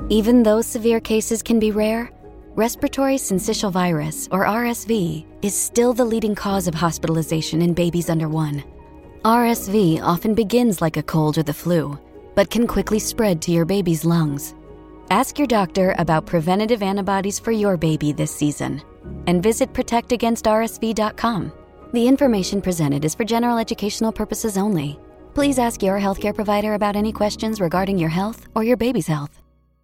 Even though severe cases can be rare, respiratory syncytial virus, or RSV, is still the leading cause of hospitalization in babies under 1. RSV often begins like a cold or the flu, but can quickly spread to your baby's lungs. Ask your doctor about preventative antibodies for your baby this season, and visit protectagainstrsv.com. The information presented is for general educational purposes only. Please ask your healthcare provider about any questions regarding your health or your baby's health.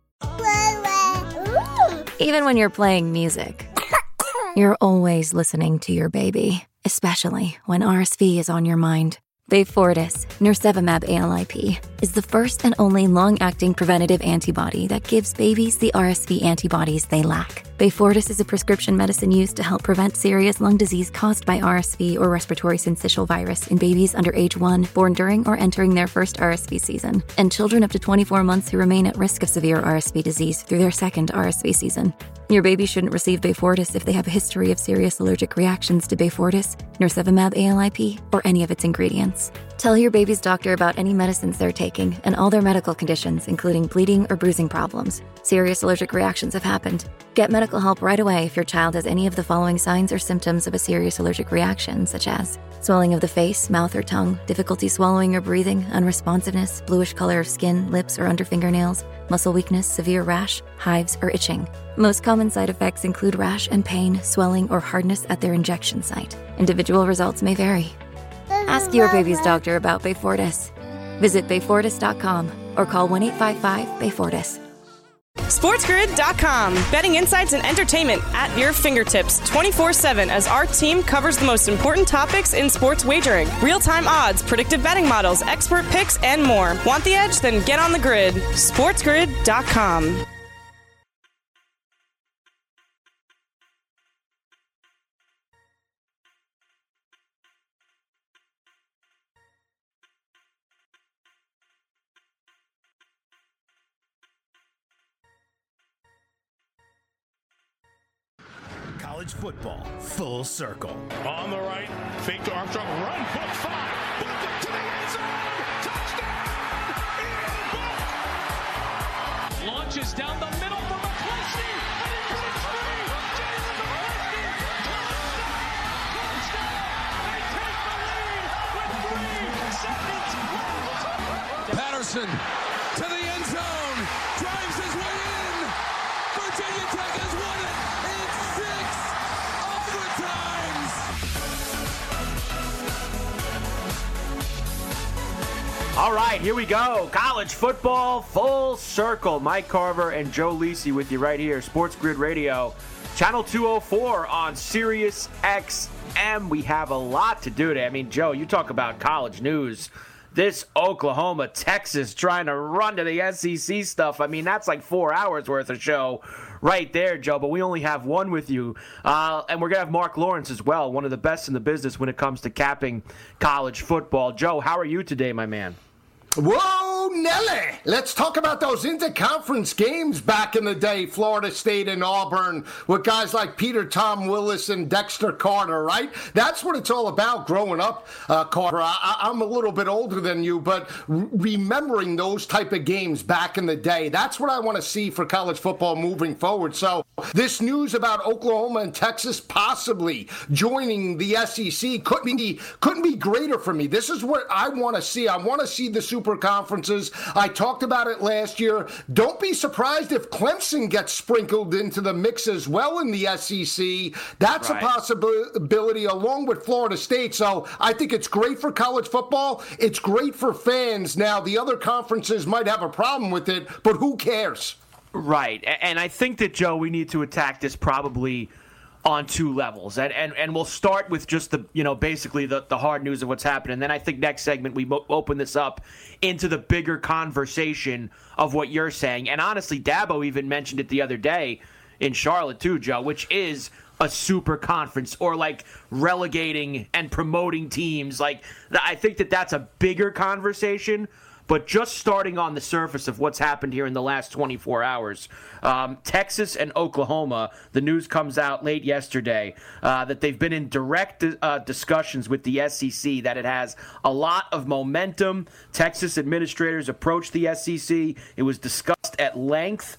Even when you're playing music, you're always listening to your baby, especially when RSV is on your mind. Beyfortus, nirsevimab ALIP, is the first and only long-acting preventative antibody that gives babies the RSV antibodies they lack. Beyfortus is a prescription medicine used to help prevent serious lung disease caused by RSV or respiratory syncytial virus in babies under age 1, born during or entering their first RSV season, and children up to 24 months who remain at risk of severe RSV disease through their second RSV season. Your baby shouldn't receive Beyfortus if they have a history of serious allergic reactions to Beyfortus, nirsevimab ALIP, or any of its ingredients. Tell your baby's doctor about any medicines they're taking and all their medical conditions, including bleeding or bruising problems. Serious allergic reactions have happened. Get medical help right away if your child has any of the following signs or symptoms of a serious allergic reaction, such as swelling of the face, mouth, or tongue, difficulty swallowing or breathing, unresponsiveness, bluish color of skin, lips, or under fingernails, muscle weakness, severe rash, hives, or itching. Most common side effects include rash and pain, swelling, or hardness at their injection site. Individual results may vary. Ask your baby's doctor about Beyfortus. Visit Beyfortus.com or call 1-855-BEYFORTUS. SportsGrid.com. Betting insights and entertainment at your fingertips 24/7 as our team covers the most important topics in sports wagering. Real-time odds, predictive betting models, expert picks, and more. Want the edge? Then get on the grid. SportsGrid.com. College football, full circle. On the right, fake to Armstrong, run, book 5, book it to the end zone, touchdown, Ian Book! Launches down the middle for McCleskey, and into the tree, James McCleskey, touchdown, they take the lead with 3 seconds left. Patterson to the end zone, drives his way in, Virginia Tech has won it. All right, here we go. College football, full circle. Mike Carver and Joe Lisi with you right here. Sports Grid Radio, channel 204 on Sirius XM. We have a lot to do today. I mean, Joe, you talk about college news. This Oklahoma, Texas trying to run to the SEC stuff. I mean, that's like 4 hours worth of show right there, Joe. But we only have one with you. And we're going to have Mark Lawrence as well, one of the best in the business when it comes to capping college football. Joe, how are you today, my man? Whoa, Nelly! Let's talk about those interconference games back in the day, Florida State and Auburn, with guys like Peter Tom Willis and Dexter Carter, right? That's what it's all about growing up, Carter. I'm a little bit older than you, but remembering those type of games back in the day, that's what I want to see for college football moving forward. So this news about Oklahoma and Texas possibly joining the SEC couldn't be greater for me. This is what I want to see. I want to see the super conferences. I talked about it last year. Don't be surprised if Clemson gets sprinkled into the mix as well in the SEC. That's right. A possibility along with Florida State. So I think it's great for college football. It's great for fans. Now, the other conferences might have a problem with it, but who cares? Right. And I think that, Joe, we need to attack this probably on two levels. And we'll start with just the, basically the hard news of what's happening. And then I think next segment we open this up into the bigger conversation of what you're saying. And honestly, Dabo even mentioned it the other day in Charlotte too, Joe, which is a super conference or like relegating and promoting teams. Like, I think that that's a bigger conversation. But just starting on the surface of what's happened here in the last 24 hours, Texas and Oklahoma, the news comes out late yesterday that they've been in direct discussions with the SEC, that it has a lot of momentum. Texas administrators approached the SEC. It was discussed at length.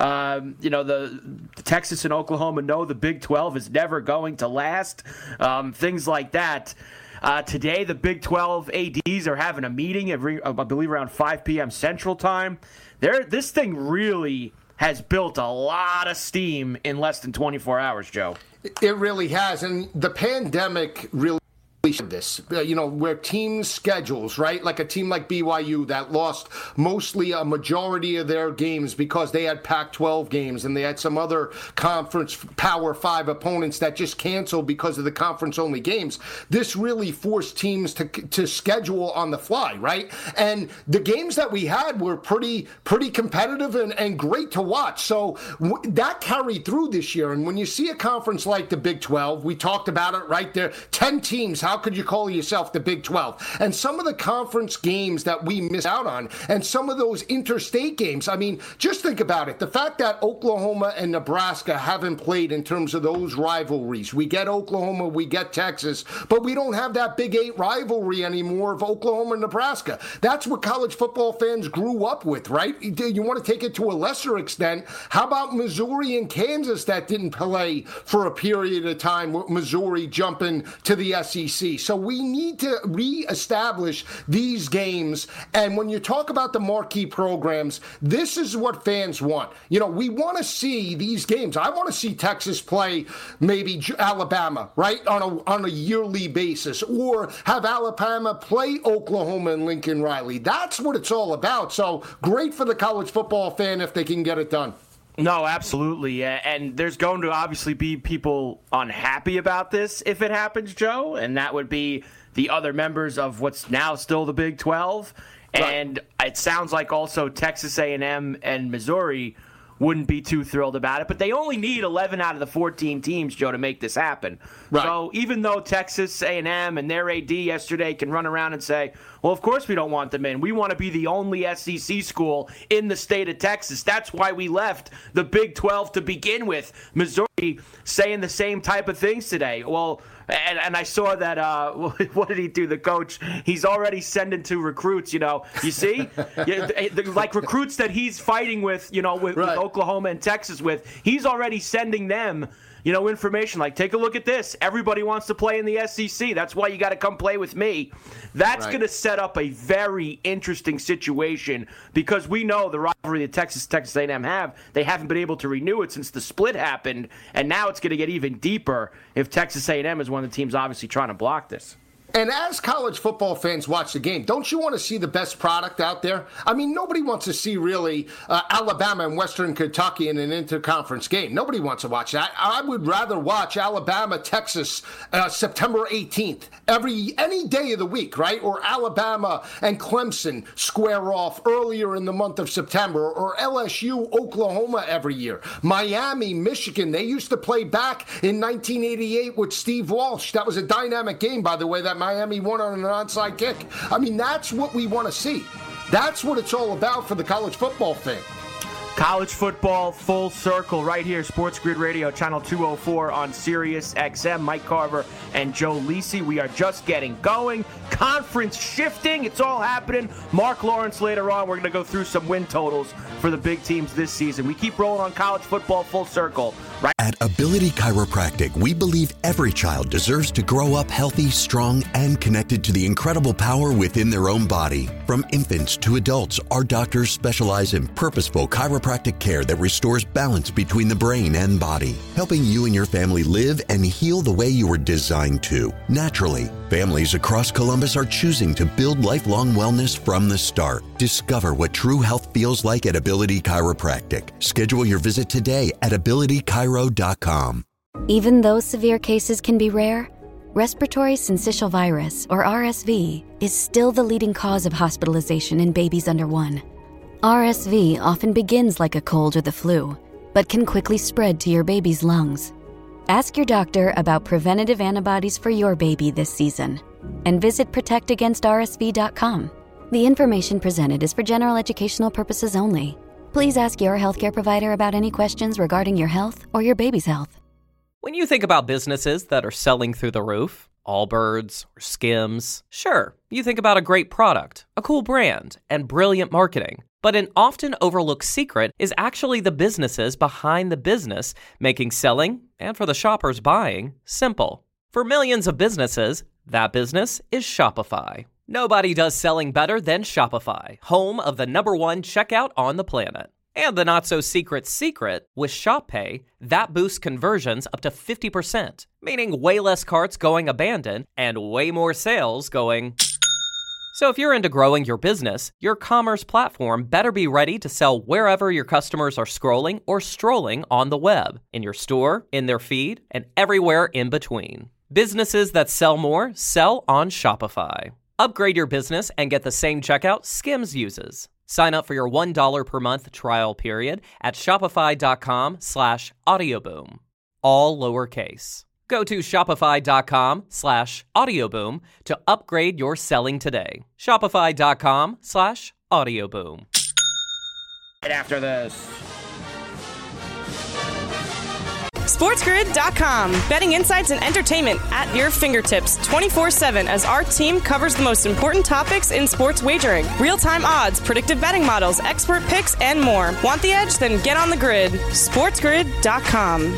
The Texas and Oklahoma know the Big 12 is never going to last. Things like that. Today, the Big 12 ADs are having a meeting, I believe around 5 p.m. Central Time. This thing really has built a lot of steam in less than 24 hours, Joe. It really has, and the pandemic really this, where teams' schedules, right? Like a team like BYU that lost mostly a majority of their games because they had Pac-12 games and they had some other conference Power 5 opponents that just canceled because of the conference-only games. This really forced teams to schedule on the fly, right? And the games that we had were pretty competitive and great to watch. So that carried through this year. And when you see a conference like the Big 12, we talked about it right there, 10 teams, how could you call yourself the Big 12? And some of the conference games that we miss out on, and some of those interstate games, I mean, just think about it. The fact that Oklahoma and Nebraska haven't played in terms of those rivalries. We get Oklahoma, we get Texas, but we don't have that Big 8 rivalry anymore of Oklahoma and Nebraska. That's what college football fans grew up with, right? You want to take it to a lesser extent. How about Missouri and Kansas that didn't play for a period of time with Missouri jumping to the SEC? So we need to reestablish these games. And when you talk about the marquee programs, this is what fans want. We want to see these games. I want to see Texas play maybe Alabama, right, on a yearly basis, or have Alabama play Oklahoma and Lincoln Riley. That's what it's all about. So great for the college football fan if they can get it done. No, absolutely. And there's going to obviously be people unhappy about this if it happens, Joe, and that would be the other members of what's now still the Big 12. Right. And it sounds like also Texas A&M and Missouri wouldn't be too thrilled about it. But they only need 11 out of the 14 teams, Joe, to make this happen. Right. So even though Texas A&M and their AD yesterday can run around and say, well, of course we don't want them in. We want to be the only SEC school in the state of Texas. That's why we left the Big 12 to begin with. Missouri saying the same type of things today. Well, and I saw that, what did he do, the coach? He's already sending to recruits, you see? Like recruits that he's fighting with, with Oklahoma and Texas with. He's already sending them, information like, take a look at this. Everybody wants to play in the SEC. That's why you got to come play with me. That's going to set up a very interesting situation because we know the rivalry that Texas A&M have, they haven't been able to renew it since the split happened, and now it's going to get even deeper if Texas A&M is one of the teams obviously trying to block this. And as college football fans watch the game, don't you want to see the best product out there? I mean, nobody wants to see really Alabama and Western Kentucky in an interconference game. Nobody wants to watch that. I would rather watch Alabama, Texas, September 18th, any day of the week, right? Or Alabama and Clemson square off earlier in the month of September, or LSU, Oklahoma every year. Miami, Michigan, they used to play back in 1988 with Steve Walsh. That was a dynamic game, by the way, that Miami won on an onside kick. I mean, that's what we want to see. That's what it's all about for the college football fan. College football full circle right here, Sports Grid Radio, channel 204 on Sirius XM. Mike Carver and Joe Lisi. We are just getting going. Conference shifting. It's all happening. Mark Lawrence later on. We're going to go through some win totals for the big teams this season. We keep rolling on college football full circle. Right. At Ability Chiropractic, we believe every child deserves to grow up healthy, strong, and connected to the incredible power within their own body. From infants to adults, our doctors specialize in purposeful chiropractic care that restores balance between the brain and body, helping you and your family live and heal the way you were designed to, naturally. Families across Columbus are choosing to build lifelong wellness from the start. Discover what true health feels like at Ability Chiropractic. Schedule your visit today at abilitychiro.com. Even though severe cases can be rare, respiratory syncytial virus, or RSV, is still the leading cause of hospitalization in babies under 1. RSV often begins like a cold or the flu, but can quickly spread to your baby's lungs. Ask your doctor about preventative antibodies for your baby this season, and visit protectagainstrsv.com. The information presented is for general educational purposes only. Please ask your healthcare provider about any questions regarding your health or your baby's health. When you think about businesses that are selling through the roof, Allbirds or Skims, sure, you think about a great product, a cool brand, and brilliant marketing. But an often overlooked secret is actually the businesses behind the business, making selling, and for the shoppers buying, simple. For millions of businesses, that business is Shopify. Nobody does selling better than Shopify, home of the #1 checkout on the planet. And the not-so-secret secret, with Shop Pay, that boosts conversions up to 50%, meaning way less carts going abandoned and way more sales going... So if you're into growing your business, your commerce platform better be ready to sell wherever your customers are scrolling or strolling on the web, in your store, in their feed, and everywhere in between. Businesses that sell more sell on Shopify. Upgrade your business and get the same checkout Skims uses. Sign up for your $1 per month trial period at shopify.com/audioboom. All lowercase. Go to shopify.com/audioboom to upgrade your selling today. Shopify.com/audioboom. Right after this. SportsGrid.com. Betting insights and entertainment at your fingertips 24/7 as our team covers the most important topics in sports wagering. Real-time odds, predictive betting models, expert picks, and more. Want the edge? Then get on the grid. SportsGrid.com.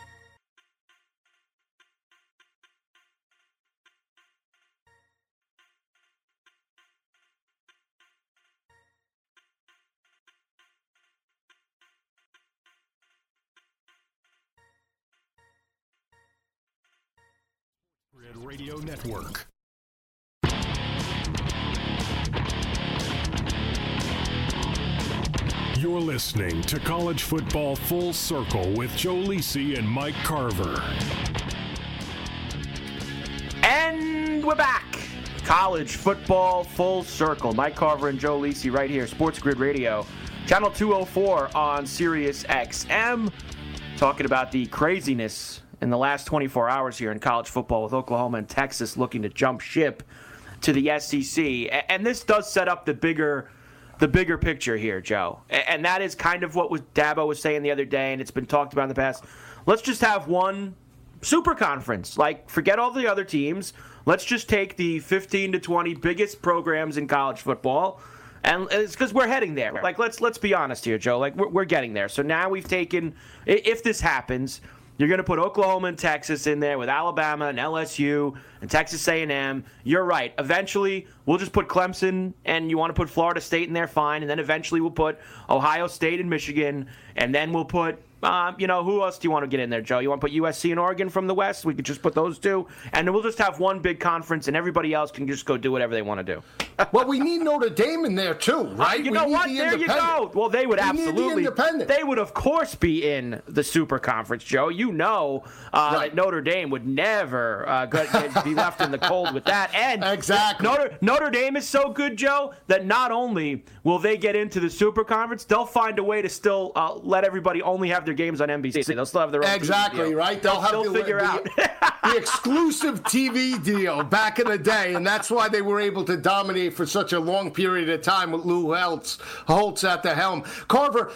Radio Network. You're listening to College Football Full Circle with Joe Lisi and Mike Carver. And we're back. College Football Full Circle. Mike Carver and Joe Lisi right here. Sports Grid Radio. Channel 204 on Sirius XM. Talking about the craziness in the last 24 hours here in college football with Oklahoma and Texas looking to jump ship to the SEC. And this does set up the bigger picture here, Joe. And that is kind of what Dabo was saying the other day, and it's been talked about in the past. Let's just have one super conference. Like, forget all the other teams. Let's just take the 15 to 20 biggest programs in college football. And it's because we're heading there. Like, let's be honest here, Joe. Like, we're getting there. So now we've taken, if this happens, you're going to put Oklahoma and Texas in there with Alabama and LSU and Texas A&M. You're right. Eventually, we'll just put Clemson, and you want to put Florida State in there, fine. And then eventually we'll put Ohio State and Michigan. And then we'll put, who else do you want to get in there, Joe? You want to put USC and Oregon from the West? We could just put those two. And then we'll just have one big conference, and everybody else can just go do whatever they want to do. Well, we need Notre Dame in there, too, right? You know what? There you go. Well, they would absolutely. They would, of course, be in the Super Conference, Joe. You know that Notre Dame would never be left in the cold with that. And exactly. Notre Dame is so good, Joe, that not only will they get into the Super Conference, they'll find a way to still let everybody only have their games on NBC. They'll still have their own exactly, right? They'll have to figure out the exclusive TV deal back in the day, and that's why they were able to dominate for such a long period of time with Lou Holtz at the helm. Carver,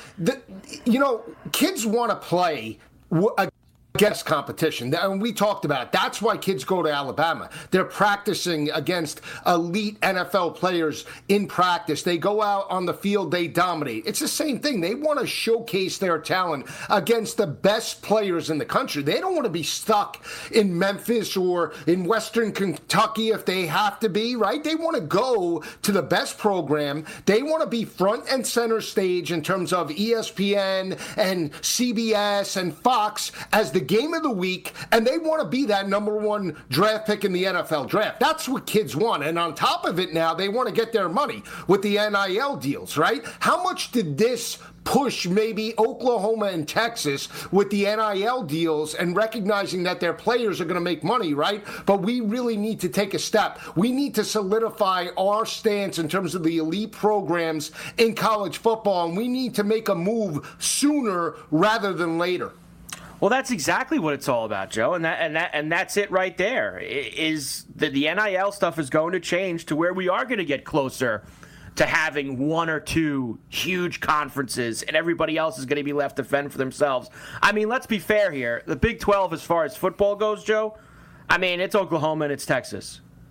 kids want to play against competition, and we talked about it. That's why kids go to Alabama. They're practicing against elite NFL players in practice. They go out on the field, they dominate. It's the same thing. They want to showcase their talent against the best players in the country. They don't want to be stuck in Memphis or in Western Kentucky if they have to be, right? They want to go to the best program. They want to be front and center stage in terms of ESPN and CBS and Fox as the game of the week, and they want to be that #1 draft pick in the NFL draft. That's what kids want. And on top of it now, they want to get their money with the NIL deals, right? How much did this push maybe Oklahoma and Texas with the NIL deals and recognizing that their players are going to make money, right? But we really need to take a step. We need to solidify our stance in terms of the elite programs in college football, and we need to make a move sooner rather than later. Well, that's exactly what it's all about, Joe, and that's it right there. Is that the NIL stuff is going to change to where we are going to get closer to having one or two huge conferences, and everybody else is going to be left to fend for themselves. I mean, let's be fair here. The Big 12, as far as football goes, Joe, I mean, it's Oklahoma and it's Texas.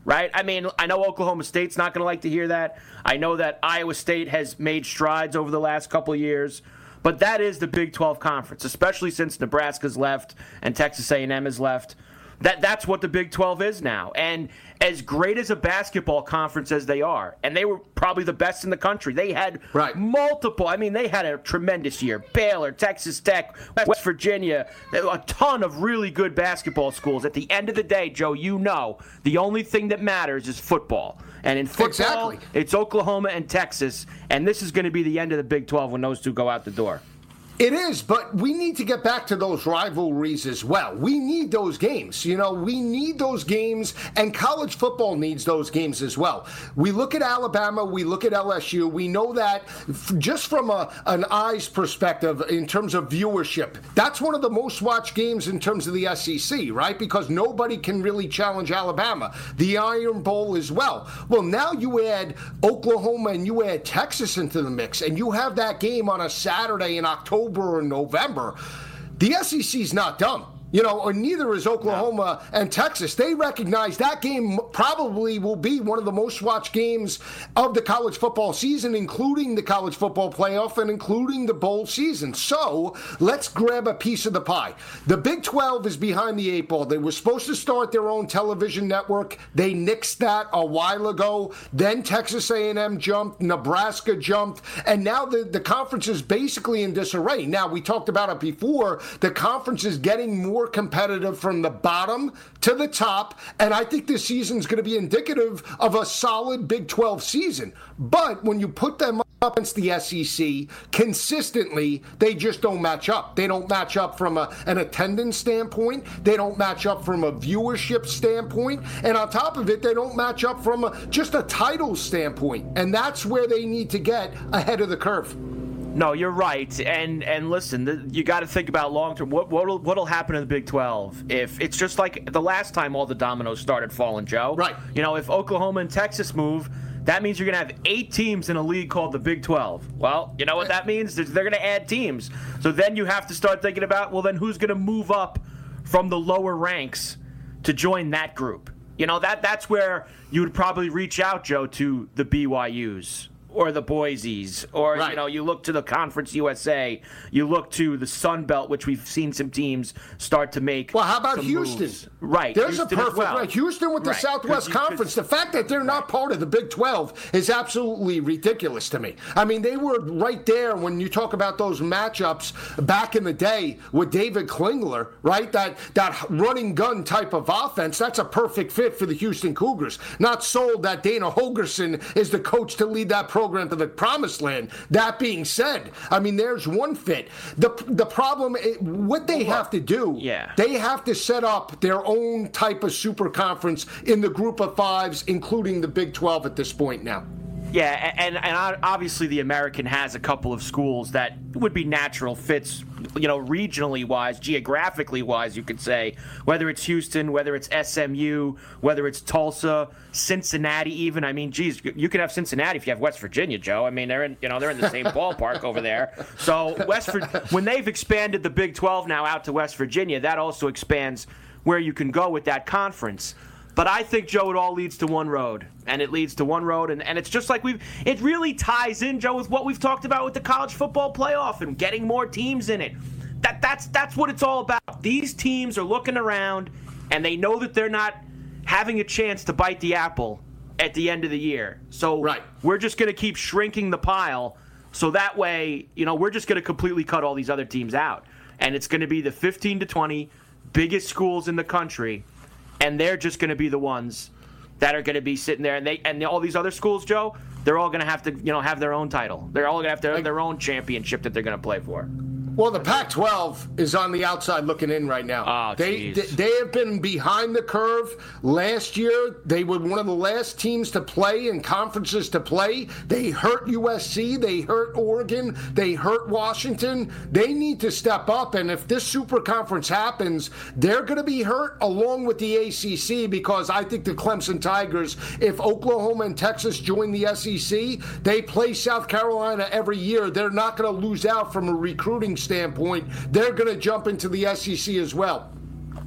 right? I mean, I know Oklahoma State's not going to like to hear that. I know that Iowa State has made strides over the last couple of years. But that is the Big 12 Conference, especially since Nebraska's left and Texas A&M has left. That's what the Big 12 is now. And as great as a basketball conference as they are, and they were probably the best in the country. They had multiple. I mean, they had a tremendous year. Baylor, Texas Tech, West Virginia, a ton of really good basketball schools. At the end of the day, Joe, you know, the only thing that matters is football. And in football, It's Oklahoma and Texas, and this is going to be the end of the Big 12 when those two go out the door. It is, but we need to get back to those rivalries as well. We need those games. You know, we need those games, and college football needs those games as well. We look at Alabama, we look at LSU. We know that just from an eyes perspective in terms of viewership, that's one of the most watched games in terms of the SEC, right? Because nobody can really challenge Alabama. The Iron Bowl as well. Well, now you add Oklahoma and you add Texas into the mix, and you have that game on a Saturday in October or November. The SEC's not dumb. You know, or neither is Oklahoma and Texas. They recognize that game probably will be one of the most watched games of the college football season, including the college football playoff and including the bowl season. So let's grab a piece of the pie. The Big 12 is behind the eight ball. They were supposed to start their own television network. They nixed that a while ago. Then Texas A&M jumped, Nebraska jumped, and now the conference is basically in disarray. Now, we talked about it before. The conference is getting more competitive from the bottom to the top, and I think this season is going to be indicative of a solid Big 12 season. But when you put them up against the SEC consistently, they just don't match up. They don't match up from an attendance standpoint. They don't match up from a viewership standpoint. And on top of it, they don't match up from just a title standpoint. And that's where they need to get ahead of the curve. No, you're right, and listen, you got to think about long term. What'll happen in the Big 12 if it's just like the last time all the dominoes started falling, Joe? Right. You know, if Oklahoma and Texas move, that means you're going to have 8 teams in a league called the Big 12. Well, you know what that means? They're going to add teams. So then you have to start thinking about, well, then who's going to move up from the lower ranks to join that group? You know, that's where you would probably reach out, Joe, to the BYUs. Or the Boise's, or, you know, you look to the Conference USA, you look to the Sun Belt, which we've seen some teams start to make. Well, how about Houston? Moves. Right. There's Houston a perfect Houston with the Southwest Conference. The fact that they're not part of the Big 12 is absolutely ridiculous to me. I mean, they were right there when you talk about those matchups back in the day with David Klingler, right? That running gun type of offense, that's a perfect fit for the Houston Cougars. Not sold that Dana Holgerson is the coach to lead that program to the promised land. That being said, I mean, there's one fit. The problem, what they have to do, they have to set up their own type of super conference in the group of fives, including the Big 12 at this point now. Yeah, and obviously the American has a couple of schools that would be natural fits, you know, regionally wise, geographically wise, you could say, whether it's Houston, whether it's SMU, whether it's Tulsa, Cincinnati even. I mean, geez, you could have Cincinnati if you have West Virginia, Joe. I mean, they're in the same ballpark over there. So when they've expanded the Big 12 now out to West Virginia, that also expands where you can go with that conference. But I think, Joe, it all leads to one road, and it leads to one road, and it's just like it really ties in, Joe, with what we've talked about with the college football playoff and getting more teams in it. That's what it's all about. These teams are looking around, and they know that they're not having a chance to bite the apple at the end of the year. So we're just going to keep shrinking the pile, so that way, you know, we're just going to completely cut all these other teams out. And it's going to be the 15 to 20 biggest schools in the country. And they're just going to be the ones that are going to be sitting there, and all these other schools, Joe, they're all going to have to, you know, have their own title. They're all going to have to have their own championship that they're going to play for. Well, the Pac-12 is on the outside looking in right now. Oh, they have been behind the curve. Last year, they were one of the last teams to play and conferences to play. They hurt USC. They hurt Oregon. They hurt Washington. They need to step up, and if this super conference happens, they're going to be hurt along with the ACC, because I think the Clemson Tigers, if Oklahoma and Texas join the SEC, they play South Carolina every year. They're not going to lose out from a recruiting standpoint. They're going to jump into the SEC as well.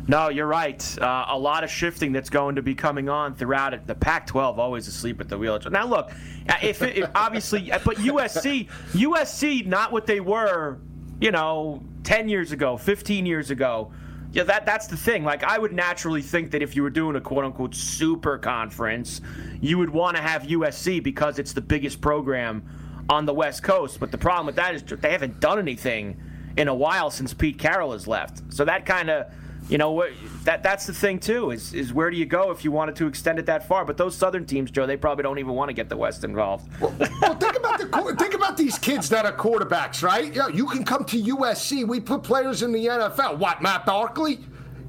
No, you're right. A lot of shifting that's going to be coming on throughout it. The Pac-12 always asleep at the wheel. Now, look, if obviously, but USC, not what they were, 10 years ago, 15 years ago. Yeah, that's the thing. Like, I would naturally think that if you were doing a quote-unquote super conference, you would want to have USC because it's the biggest program on the West Coast. But the problem with that is they haven't done anything in a while since Pete Carroll has left. So that kind of, that's the thing, too, is where do you go if you wanted to extend it that far? But those Southern teams, Joe, they probably don't even want to get the West involved. Well, think about these kids that are quarterbacks, right? Yeah, you can come to USC. We put players in the NFL. What, Matt Barkley?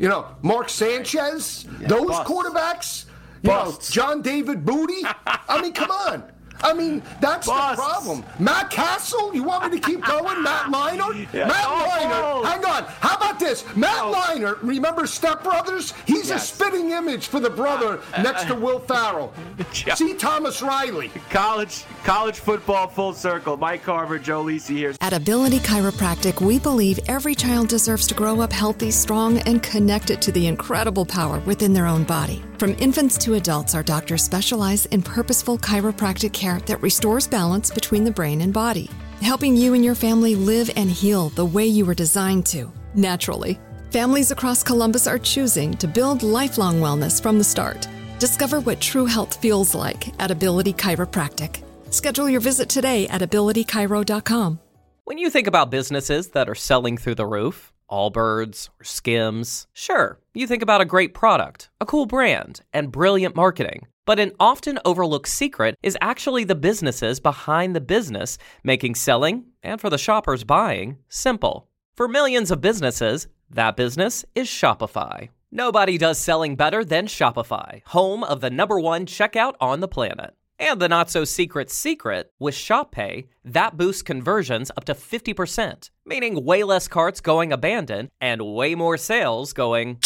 Mark Sanchez? Yeah, those bust. Quarterbacks? Busts. John David Booty? I mean, come on. That's Busts. the problem. Matt Castle? You want me to keep going? Matt Leinart? Yeah. Matt Leinart. Hang on. How about this? Matt Leinart, remember Step Brothers? He's a spitting image for the brother next to Will Ferrell. See Thomas Riley. College football full circle. Mike Carver, Joe Lisi here. At Ability Chiropractic, we believe every child deserves to grow up healthy, strong, and connected to the incredible power within their own body. From infants to adults, our doctors specialize in purposeful chiropractic care that restores balance between the brain and body, helping you and your family live and heal the way you were designed to, naturally. Families across Columbus are choosing to build lifelong wellness from the start. Discover what true health feels like at Ability Chiropractic. Schedule your visit today at abilitychiro.com. When you think about businesses that are selling through the roof, Allbirds or Skims, sure, you think about a great product, a cool brand, and brilliant marketing. But an often overlooked secret is actually the businesses behind the business, making selling, and for the shoppers buying, simple. For millions of businesses, that business is Shopify. Nobody does selling better than Shopify, home of the #1 checkout on the planet. And the not-so-secret secret, with Shop Pay, that boosts conversions up to 50%, meaning way less carts going abandoned and way more sales going...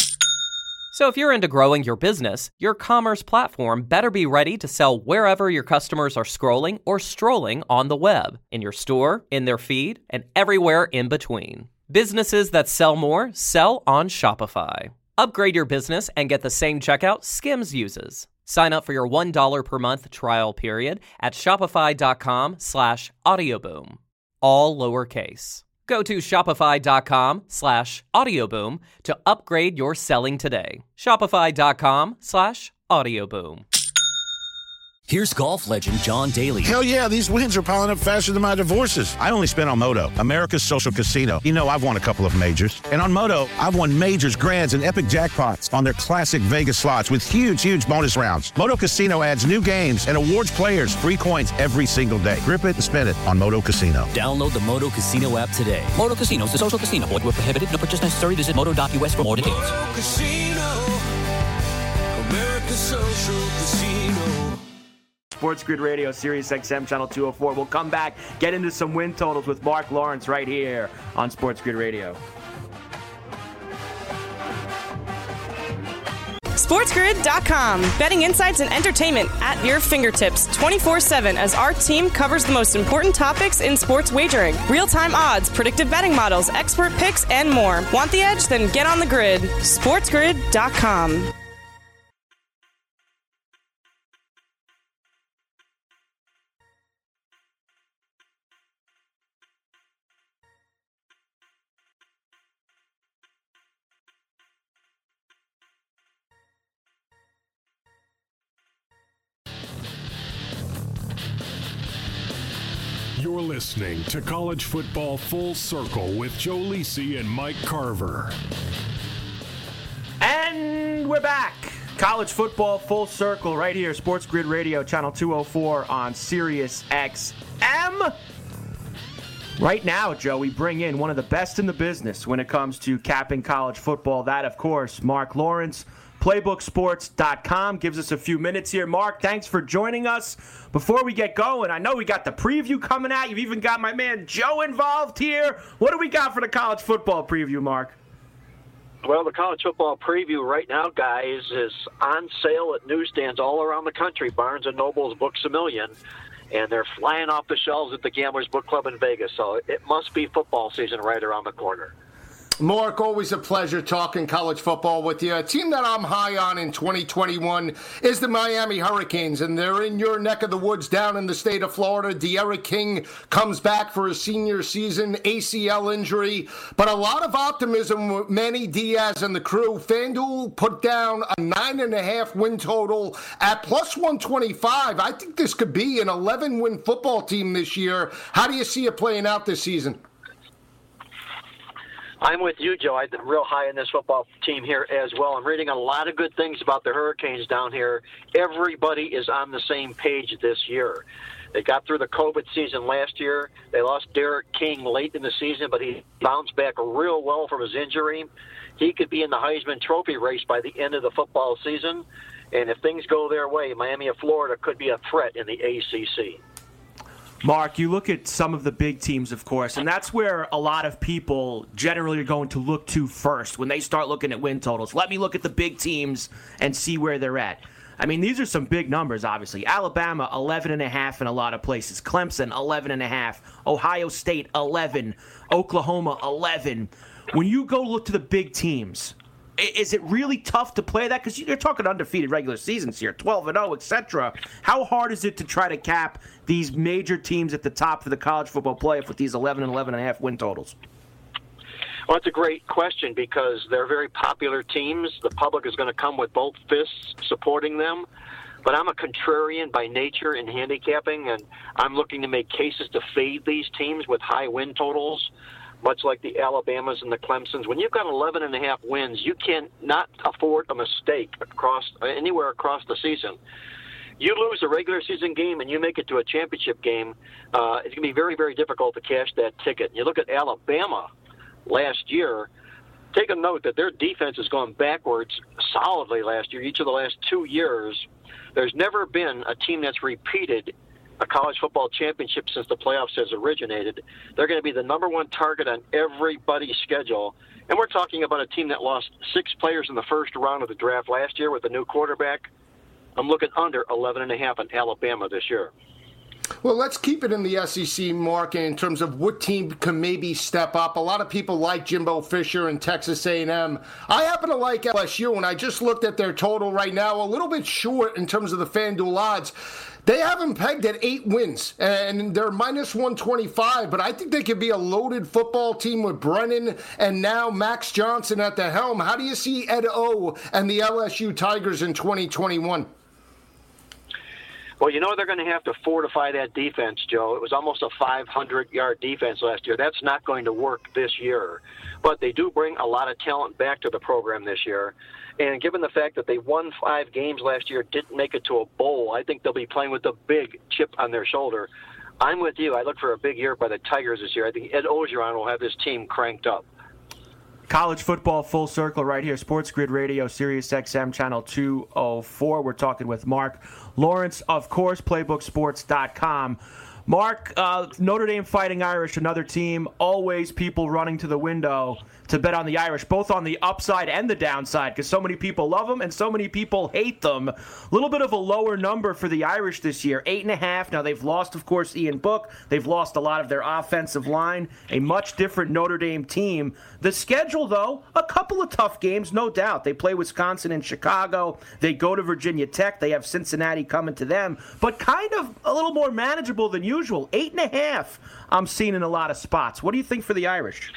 So if you're into growing your business, your commerce platform better be ready to sell wherever your customers are scrolling or strolling on the web, in your store, in their feed, and everywhere in between. Businesses that sell more sell on Shopify. Upgrade your business and get the same checkout Skims uses. Sign up for your $1 per month trial period at shopify.com/audioboom. All lowercase. Go to shopify.com/audioboom to upgrade your selling today. Shopify.com/audioboom. Here's golf legend John Daly. Hell yeah, these wins are piling up faster than my divorces. I only spent on Moto, America's social casino. I've won a couple of majors. And on Moto, I've won majors, grands, and epic jackpots on their classic Vegas slots with huge bonus rounds. Moto Casino adds new games and awards players free coins every single day. Grip it and spin it on Moto Casino. Download the Moto Casino app today. Moto Casino is a social casino. Void where prohibited. No purchase necessary. Visit moto.us for more details. Moto Casino, America's social casino. Sports Grid Radio, Sirius XM, Channel 204. We'll come back, get into some win totals with Mark Lawrence right here on Sports Grid Radio. SportsGrid.com. Betting insights and entertainment at your fingertips 24/7 as our team covers the most important topics in sports wagering. Real-time odds, predictive betting models, expert picks, and more. Want the edge? Then get on the grid. SportsGrid.com. You're listening to College Football Full Circle with Joe Lisi and Mike Carver. And we're back. College Football Full Circle right here, Sports Grid Radio, Channel 204 on Sirius XM. Right now, Joe, we bring in one of the best in the business when it comes to capping college football. That, of course, Mark Lawrence. PlaybookSports.com gives us a few minutes here. Mark, thanks for joining us. Before we get going, I know we got the preview coming out. You've even got my man Joe involved here. What do we got for the college football preview, Mark? Well, the college football preview right now, guys, is on sale at newsstands all around the country. Barnes & Noble's Books A Million, and they're flying off the shelves at the Gamblers Book Club in Vegas. So it must be football season right around the corner. Mark, always a pleasure talking college football with you. A team that I'm high on in 2021 is the Miami Hurricanes, and they're in your neck of the woods down in the state of Florida. De'Ara King comes back for his senior season, ACL injury, but a lot of optimism with Manny Diaz and the crew. FanDuel put down a 9.5 win total at plus 125. I think this could be an 11-win football team this year. How do you see it playing out this season? I'm with you, Joe. I'm real high in this football team here as well. I'm reading a lot of good things about the Hurricanes down here. Everybody is on the same page this year. They got through the COVID season last year. They lost Derek King late in the season, but he bounced back real well from his injury. He could be in the Heisman Trophy race by the end of the football season. And if things go their way, Miami of Florida could be a threat in the ACC. Mark, you look at some of the big teams, of course, and that's where a lot of people generally are going to look to first when they start looking at win totals. Let me look at the big teams and see where they're at. I mean, these are some big numbers, obviously. Alabama, 11.5 in a lot of places. Clemson, 11.5. Ohio State, 11. Oklahoma, 11. When you go look to the big teams, is it really tough to play that? Because you're talking undefeated regular seasons here, 12-0, etc. How hard is it to try to cap these major teams at the top for the college football playoff with these 11 and 11.5 win totals? Well, it's a great question because they're very popular teams. The public is going to come with both fists supporting them. But I'm a contrarian by nature in handicapping, and I'm looking to make cases to fade these teams with high win totals, much like the Alabamas and the Clemsons. When you've got 11.5 wins, you cannot afford a mistake anywhere across the season. You lose a regular season game and you make it to a championship game, it's going to be very, very difficult to cash that ticket. You look at Alabama last year, take a note that their defense has gone backwards solidly last year. Each of the last 2 years, there's never been a team that's repeated a college football championship since the playoffs has originated. They're going to be the number one target on everybody's schedule. And we're talking about a team that lost 6 players in the first round of the draft last year with a new quarterback. I'm looking under 11.5 on Alabama this year. Well, let's keep it in the SEC, Mark, in terms of what team can maybe step up. A lot of people like Jimbo Fisher and Texas A&M. I happen to like LSU, and I just looked at their total right now, a little bit short in terms of the FanDuel odds. They have them pegged at 8 wins, and they're minus 125, but I think they could be a loaded football team with Brennan and now Max Johnson at the helm. How do you see Ed O and the LSU Tigers in 2021? Well, you know they're going to have to fortify that defense, Joe. It was almost a 500-yard defense last year. That's not going to work this year. But they do bring a lot of talent back to the program this year. And given the fact that they won 5 games last year, didn't make it to a bowl, I think they'll be playing with a big chip on their shoulder. I'm with you. I look for a big year by the Tigers this year. I think Ed Orgeron will have this team cranked up. College football full circle right here. Sports Grid Radio, Sirius XM, channel 204. We're talking with Mark Lawrence, of course, PlaybookSports.com. Mark, Notre Dame Fighting Irish, another team, always people running to the window to bet on the Irish, both on the upside and the downside, because so many people love them and so many people hate them. A little bit of a lower number for the Irish this year, 8.5. Now, they've lost, of course, Ian Book. They've lost a lot of their offensive line, a much different Notre Dame team. The schedule, though, a couple of tough games, no doubt. They play Wisconsin and Chicago. They go to Virginia Tech. They have Cincinnati coming to them, but kind of a little more manageable than usual. 8.5 I'm seeing in a lot of spots. What do you think for the Irish?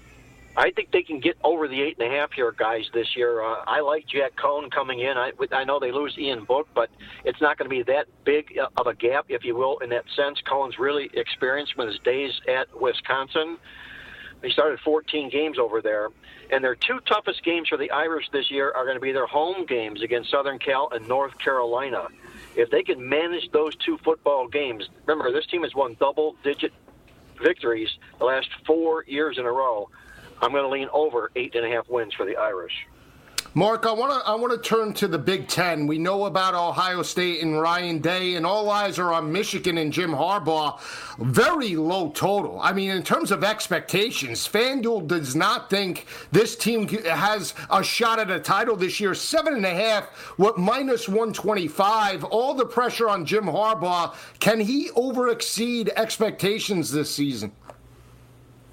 I think they can get over the 8.5 here, guys, this year. I like Jack Cohn coming in. I know they lose Ian Book, but it's not going to be that big of a gap, if you will, in that sense. Cohn's really experienced with his days at Wisconsin. He started 14 games over there. And their 2 toughest games for the Irish this year are going to be their home games against Southern Cal and North Carolina. If they can manage those 2 football games, remember, this team has won double-digit victories the last 4 years in a row. I'm going to lean over 8.5 wins for the Irish. Mark, I want to turn to the Big Ten. We know about Ohio State and Ryan Day, and all eyes are on Michigan and Jim Harbaugh. Very low total. I mean, in terms of expectations, FanDuel does not think this team has a shot at a title this year. 7.5 with minus 125. All the pressure on Jim Harbaugh. Can he over-exceed expectations this season?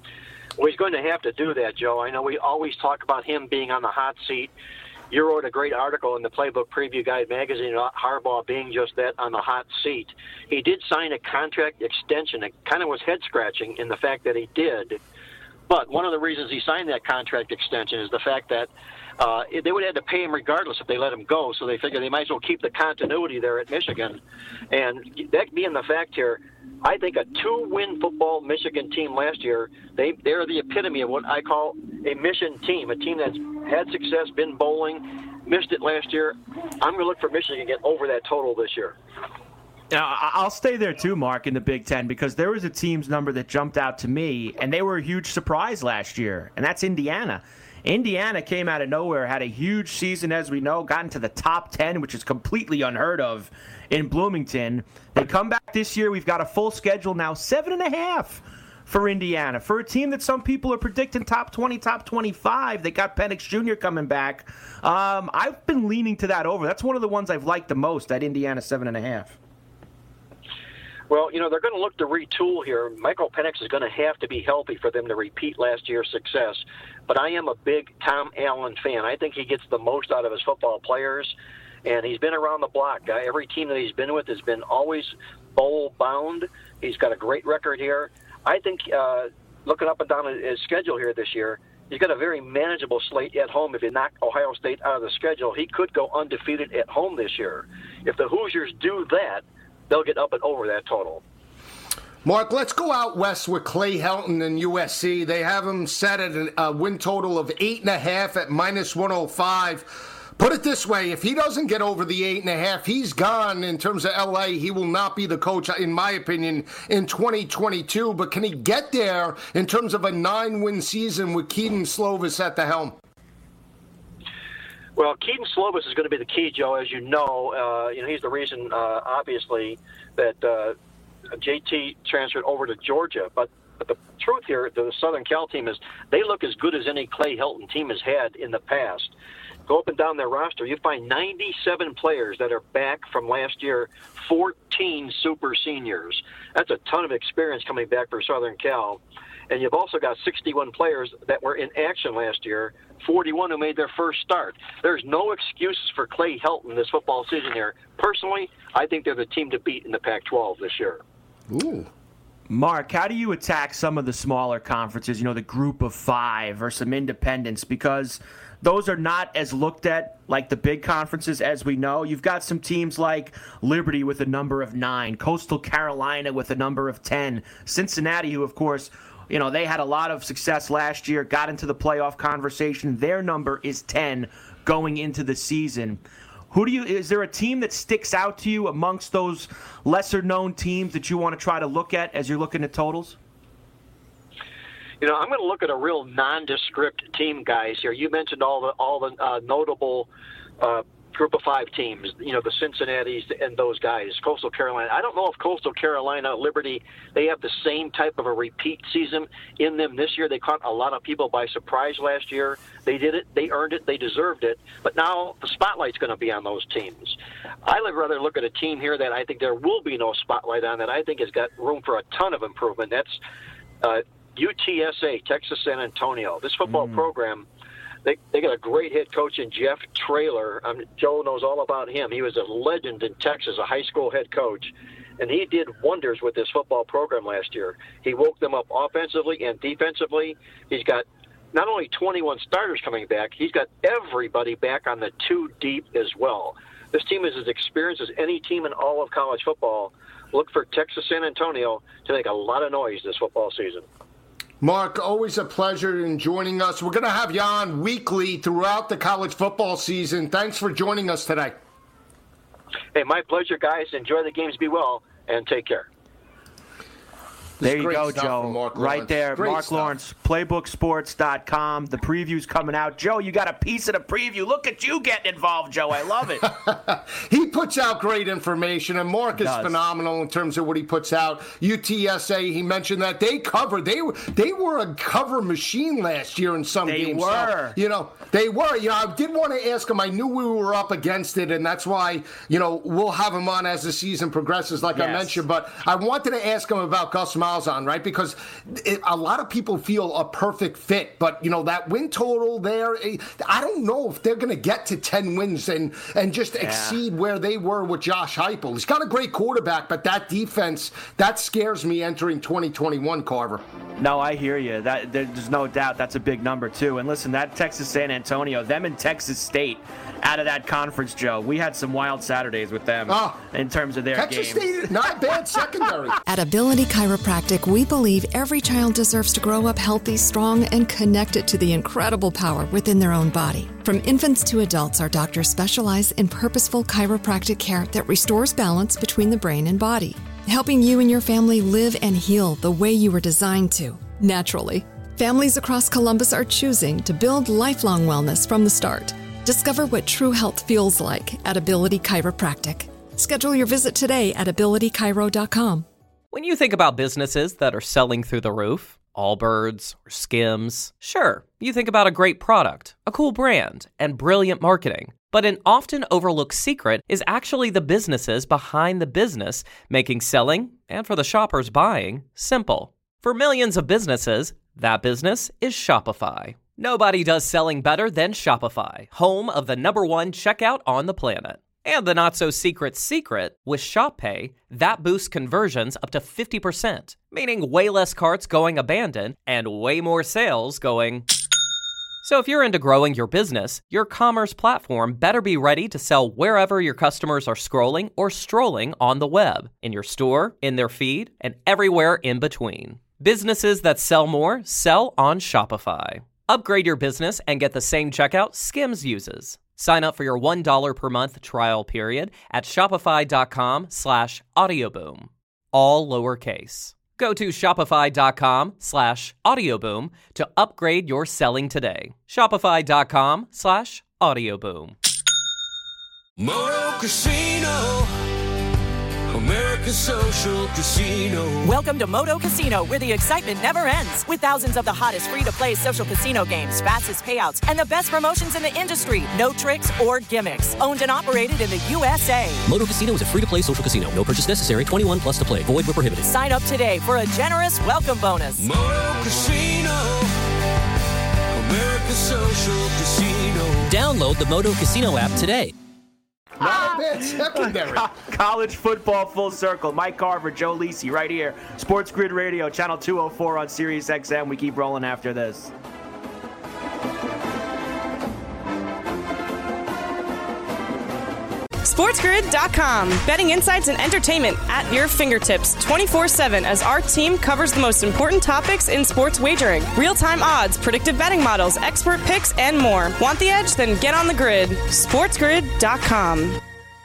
Well, he's going to have to do that, Joe. I know we always talk about him being on the hot seat. You wrote a great article in the Playbook Preview Guide magazine about Harbaugh being just that, on the hot seat. He did sign a contract extension. It kind of was head-scratching in the fact that he did. But one of the reasons he signed that contract extension is the fact that they would have to pay him regardless if they let him go, so they figured they might as well keep the continuity there at Michigan. And that being the fact here, I think a 2-win football Michigan team last year, they're the epitome of what I call a mission team, a team that's had success, been bowling, missed it last year. I'm going to look for Michigan to get over that total this year. I'll stay there too, Mark, in the Big Ten, because there was a team's number that jumped out to me, and they were a huge surprise last year, and that's Indiana. Indiana came out of nowhere, had a huge season, as we know, got into the top 10, which is completely unheard of in Bloomington. They come back this year. We've got a full schedule now, 7.5 for Indiana. For a team that some people are predicting top 20, top 25, they got Penix Jr. coming back. I've been leaning to that over. That's one of the ones I've liked the most, that Indiana 7.5. Well, they're going to look to retool here. Michael Penix is going to have to be healthy for them to repeat last year's success. But I am a big Tom Allen fan. I think he gets the most out of his football players, and he's been around the block. Every team that he's been with has been always bowl-bound. He's got a great record here. I think looking up and down his schedule here this year, he's got a very manageable slate at home. If you knock Ohio State out of the schedule, he could go undefeated at home this year. If the Hoosiers do that, they'll get up and over that total. Mark, let's go out west with Clay Helton and USC. They have him set at a win total of 8.5 at -105. Put it this way, if he doesn't get over the 8.5, he's gone in terms of LA. He will not be the coach, in my opinion, in 2022. But can he get there in terms of a 9-win season with Keaton Slovis at the helm? Well, Keaton Slovis is going to be the key, Joe. As you know, he's the reason, obviously, that JT transferred over to Georgia. But the truth here, the Southern Cal team is they look as good as any Clay Helton team has had in the past. Go up and down their roster, you find 97 players that are back from last year, 14 super seniors. That's a ton of experience coming back for Southern Cal. And you've also got 61 players that were in action last year, 41 who made their first start. There's no excuses for Clay Helton this football season here. Personally, I think they're the team to beat in the Pac-12 this year. Ooh. Mark, how do you attack some of the smaller conferences, the group of 5 or some independents? Because those are not as looked at like the big conferences, as we know. You've got some teams like Liberty with a number of 9, Coastal Carolina with a number of 10, Cincinnati, who, of course, they had a lot of success last year, got into the playoff conversation. Their number is 10 going into the season. Is there a team that sticks out to you amongst those lesser-known teams that you want to try to look at as you're looking at totals? I'm going to look at a real nondescript team, guys. Here, you mentioned all the notable group of 5 teams. The Cincinnatis and those guys. Coastal Carolina. I don't know if Coastal Carolina, Liberty, they have the same type of a repeat season in them this year. They caught a lot of people by surprise last year. They did it. They earned it. They deserved it. But now the spotlight's going to be on those teams. I would rather look at a team here that I think there will be no spotlight on, that I think has got room for a ton of improvement. That's UTSA, Texas San Antonio. This football program, they got a great head coach in Jeff Traylor. Joe knows all about him. He was a legend in Texas, a high school head coach, and he did wonders with this football program last year. He woke them up offensively and defensively. He's got not only 21 starters coming back, he's got everybody back on the 2 deep as well. This team is as experienced as any team in all of college football. Look for Texas San Antonio to make a lot of noise this football season. Mark, always a pleasure in joining us. We're going to have you on weekly throughout the college football season. Thanks for joining us today. Hey, my pleasure, guys. Enjoy the games, be well, and take care. There you go, Joe. Right there. Mark Lawrence, PlaybookSports.com. The preview's coming out. Joe, you got a piece of the preview. Look at you getting involved, Joe. I love it. He puts out great information, and Mark is phenomenal in terms of what he puts out. UTSA, he mentioned that they covered. They were a cover machine last year in some games. They were. So, they were. I did want to ask him. I knew we were up against it, and that's why, we'll have him on as the season progresses, like I mentioned. But I wanted to ask him about Gus Malzahn Malzahn, right? Because a lot of people feel a perfect fit, but, that win total there, I don't know if they're going to get to 10 wins and just exceed where they were with Josh Heupel. He's got a great quarterback, but that defense, that scares me entering 2021, Carver. No, I hear you. There's no doubt that's a big number, too. And listen, that Texas-San Antonio, them and Texas State out of that conference, Joe, we had some wild Saturdays with them in terms of their Texas games. State, not bad secondary. At Ability Chiropractic, we believe every child deserves to grow up healthy, strong, and connected to the incredible power within their own body. From infants to adults, our doctors specialize in purposeful chiropractic care that restores balance between the brain and body, helping you and your family live and heal the way you were designed to, naturally. Families across Columbus are choosing to build lifelong wellness from the start. Discover what true health feels like at Ability Chiropractic. Schedule your visit today at abilitychiro.com. When you think about businesses that are selling through the roof, Allbirds or Skims, sure, you think about a great product, a cool brand, and brilliant marketing. But an often overlooked secret is actually the businesses behind the business, making selling, and for the shoppers buying, simple. For millions of businesses, that business is Shopify. Nobody does selling better than Shopify, home of the #1 checkout on the planet. And the not-so-secret secret, with Shop Pay, that boosts conversions up to 50%, meaning way less carts going abandoned and way more sales going... So if you're into growing your business, your commerce platform better be ready to sell wherever your customers are scrolling or strolling on the web, in your store, in their feed, and everywhere in between. Businesses that sell more sell on Shopify. Upgrade your business and get the same checkout Skims uses. Sign up for your $1 per month trial period at shopify.com/audioboom. All lowercase. Go to shopify.com/audioboom to upgrade your selling today. Shopify.com/audioboom. Moto Casino, America's social casino. Welcome to Moto Casino, where the excitement never ends. With thousands of the hottest free-to-play social casino games, fastest payouts, and the best promotions in the industry. No tricks or gimmicks. Owned and operated in the USA. Moto Casino is a free-to-play social casino. No purchase necessary. 21 plus to play. Void where prohibited. Sign up today for a generous welcome bonus. Moto Casino, America's social casino. Download the Moto Casino app today. Not bad secondary. College football full circle. Mike Carver, Joe Lisi, right here. Sports Grid Radio, channel 204 on Sirius XM. We keep rolling after this. SportsGrid.com. Betting insights and entertainment at your fingertips 24/7 as our team covers the most important topics in sports wagering. Real-time odds, predictive betting models, expert picks, and more. Want the edge? Then get on the grid. SportsGrid.com.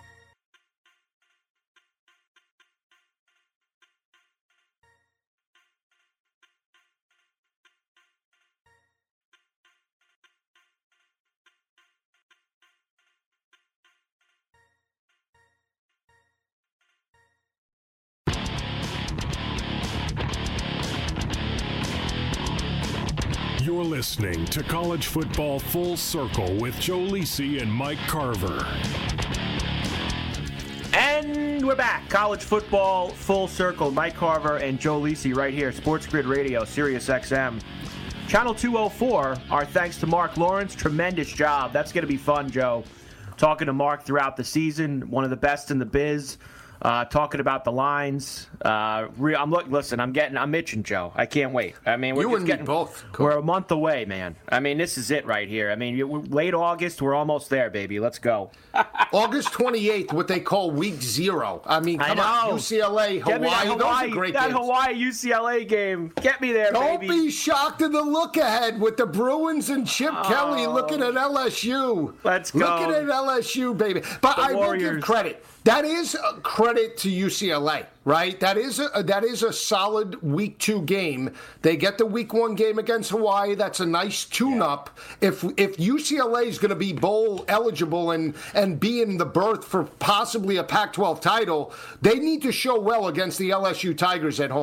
You're listening to College Football Full Circle with Joe Lisi and Mike Carver. And we're back. College football full circle. Mike Carver and Joe Lisi right here. Sports Grid Radio, Sirius XM. Channel 204. Our thanks to Mark Lawrence. Tremendous job. That's going to be fun, Joe. Talking to Mark throughout the season. One of the best in the biz. Talking about the lines. I'm itching, Joe. I can't wait. I mean, we're getting both. We're a month away, man. I mean, this is it right here. I mean, late August, we're almost there, baby. Let's go. August 28th, what they call week 0. I mean, come on, UCLA, Hawaii, those are great games. That Hawaii UCLA game. Get me there, baby. Don't be shocked in the look ahead with the Bruins and Chip Kelly looking at LSU. Let's go. Looking at LSU, baby. But I will give credit. That is a credit to UCLA, right? That is a solid week 2 game. They get the week 1 game against Hawaii. That's a nice tune-up. Yeah. If UCLA is going to be bowl eligible and be in the berth for possibly a Pac-12 title, they need to show well against the LSU Tigers at home.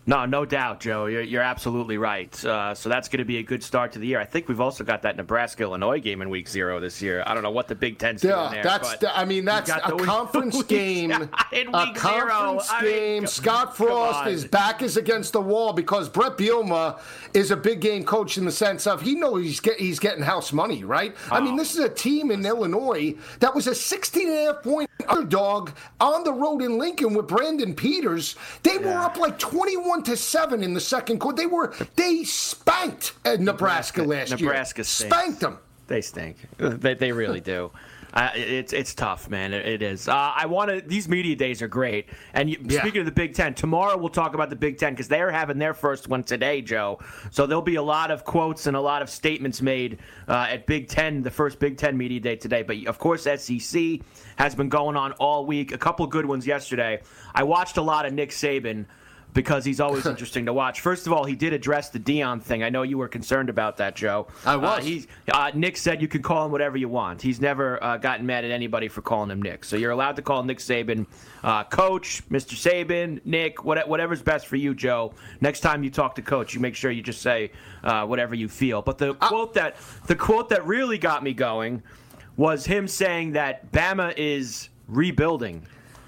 No doubt, Joe. You're absolutely right. So that's going to be a good start to the year. I think we've also got that Nebraska-Illinois game in Week 0 this year. I don't know what the Big Ten's doing there. That's a conference game. A conference game. Scott Frost, his back is against the wall because Brett Bielema is a big game coach in the sense of he knows he's getting house money, right? I mean, this is a team in Illinois that was a 16.5-point underdog on the road in Lincoln with Brandon Peters. They were up like 21-7 in the second quarter. They spanked Nebraska last year. Nebraska spanked them. They stink. They really do. It's tough, man. It is. These media days are great. And speaking of the Big Ten, tomorrow we'll talk about the Big Ten because they're having their first one today, Joe. So there'll be a lot of quotes and a lot of statements made at Big Ten, the first Big Ten media day today. But of course, SEC has been going on all week. A couple of good ones yesterday. I watched a lot of Nick Saban because he's always interesting to watch. First of all, he did address the Deion thing. I know you were concerned about that, Joe. I was. Nick said you can call him whatever you want. He's never gotten mad at anybody for calling him Nick. So you're allowed to call Nick Saban Coach, Mr. Saban, Nick, whatever's best for you, Joe. Next time you talk to Coach, you make sure you just say whatever you feel. But the quote that really got me going was him saying that Bama is rebuilding.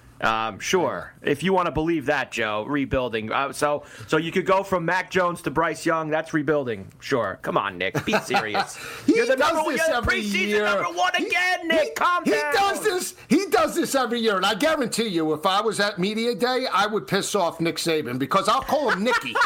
Sure, if you want to believe that, Joe, rebuilding. So you could go from Mac Jones to Bryce Young. That's rebuilding. Sure. Come on, Nick. Be serious. You're the preseason number one again, Nick. Calm down. He does this every year, and I guarantee you, if I was at media day, I would piss off Nick Saban because I'll call him Nicky.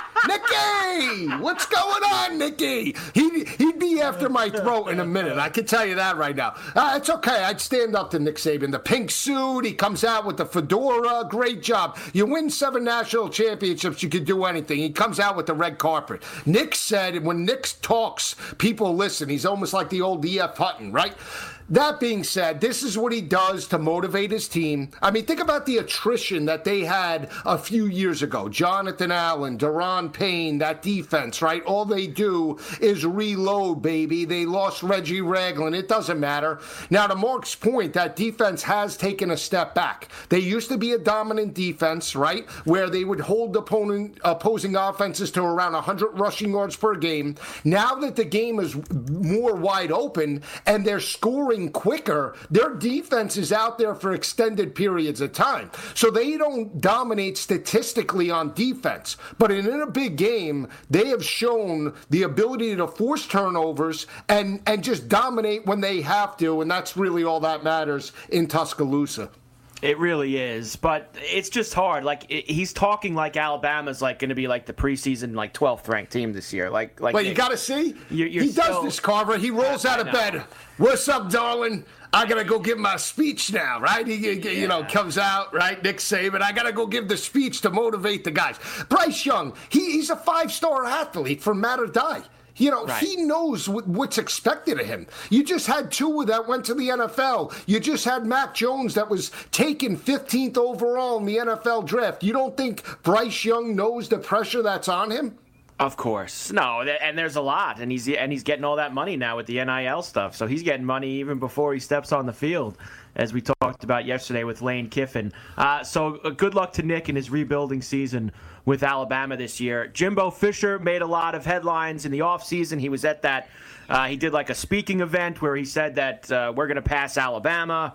Nicky, what's going on, Nicky? He'd be after my throat in a minute. I can tell you that right now. It's okay. I'd stand up to Nick Saban. The pink suit. He comes out with the fedora. Great job. You win 7 national championships, you can do anything. He comes out with the red carpet. Nick said when Nick talks, people listen. He's almost like the old E.F. Hutton, right? That being said, this is what he does to motivate his team. I mean, think about the attrition that they had a few years ago. Jonathan Allen, Deron Payne, that defense, right? All they do is reload, baby. They lost Reggie Ragland. It doesn't matter. Now, to Mark's point, that defense has taken a step back. They used to be a dominant defense, right, where they would hold opposing offenses to around 100 rushing yards per game. Now that the game is more wide open and they're scoring quicker, their defense is out there for extended periods of time. So they don't dominate statistically on defense. But in a big game, they have shown the ability to force turnovers and just dominate when they have to. And that's really all that matters in Tuscaloosa. It really is, but it's just hard. He's talking like Alabama's going to be the preseason 12th ranked team this year. Well, you got to see. He does this, Carver. He rolls out of bed. What's up, darling? I got to go give my speech now, right? He comes out, right? Nick Saban. I got to go give the speech to motivate the guys. Bryce Young, he's a 5-star athlete from Mater Dei. He knows what's expected of him. You just had Tua that went to the NFL. You just had Mac Jones that was taken 15th overall in the NFL draft. You don't think Bryce Young knows the pressure that's on him? Of course. No, and there's a lot. And he's getting all that money now with the NIL stuff. So he's getting money even before he steps on the field, as we talked about yesterday with Lane Kiffin. So good luck to Nick in his rebuilding season with Alabama this year. Jimbo Fisher made a lot of headlines in the offseason. He was at that, he did a speaking event where he said that we're going to pass Alabama.